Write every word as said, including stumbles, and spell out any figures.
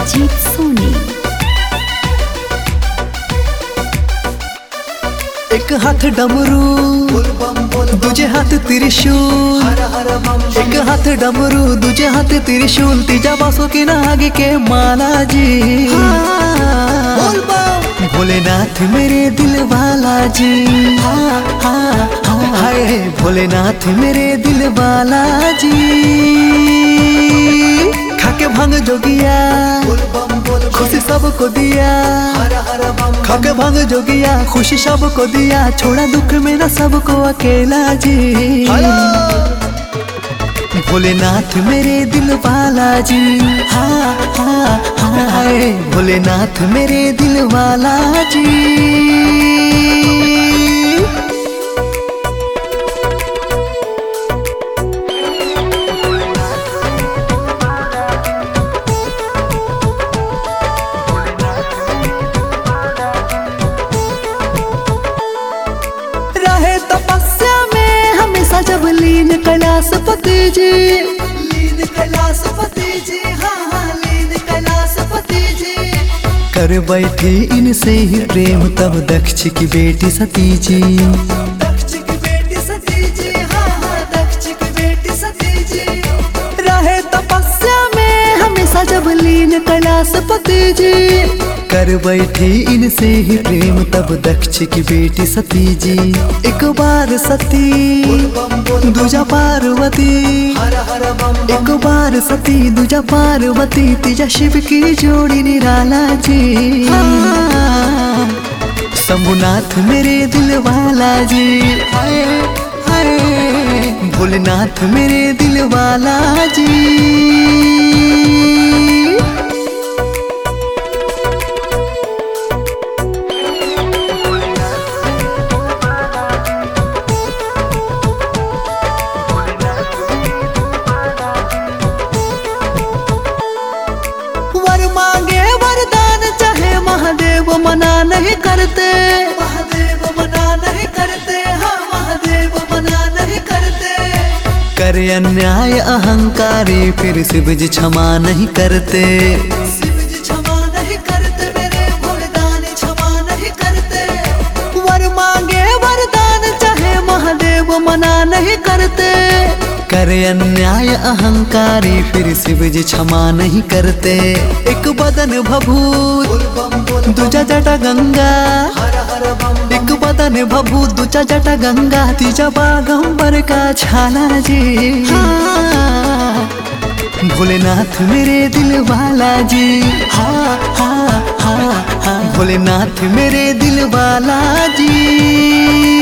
अजीत सोनी। एक हाथ डमरू दूजे हाथ त्रिशूल, एक हाथ डमरू दूजे हाथ त्रिशूल, तीजा बासों की नाग के माला जी। भोलेनाथ मेरे दिल वाला जी, हाय भोलेनाथ मेरे दिल वाला जी। खाके भांग जोगिया खुशी सबको दिया, खाके भांग जोगिया खुशी सबको दिया, छोड़ा दुख में ना सबको अकेला जी। भोलेनाथ मेरे दिल वाला जी, हाँ हाँ हाँ भोलेनाथ मेरे दिल वाला जी। तपस्या में हमेशा जब लीन कैलाशपति जी, लीन कैलाशपति जी, हाँ हाँ लीन कैलाशपति जी। कर बैठी इनसे ही प्रेम तब दक्ष की बेटी सती जी, दक्ष की बेटी सती जी, हाँ हाँ दक्ष की बेटी सती जी। रहे तपस्या में हमेशा जब लीन कैलाशपति जी, कर बैठी इनसे ही प्रेम तब दक्ष की बेटी सती जी। एक बार सती दूजा पार्वती, एक बार सती दूजा पार्वती, तीजा शिव की जोड़ी निराला जी। शंभुनाथ मेरे दिल वाला जी, हाय हाय भोलेनाथ मेरे दिल वाला जी। मांगे वरदान चाहे महादेव मना नहीं करते, महादेव मना नहीं करते, हाँ महादेव मना नहीं करते। करे अन्याय अहंकारी फिर शिव जी क्षमा नहीं करते, शिव जी क्षमा नहीं करते, मेरे भोलेदान क्षमा नहीं करते। वर मांगे वरदान चाहे महादेव मना नहीं करते, करे अन्याय अहंकारी फिर शिव जी क्षमा नहीं करते। एक बदन भभूत दूजा जटा गंगा, एक बदन भभूत दूजा जटा गंगा, तीजा बागंबर का छाला जी। भोलेनाथ मेरे दिल वाला जी, हाँ हाँ हाँ हाँ भोलेनाथ मेरे दिल वाला जी।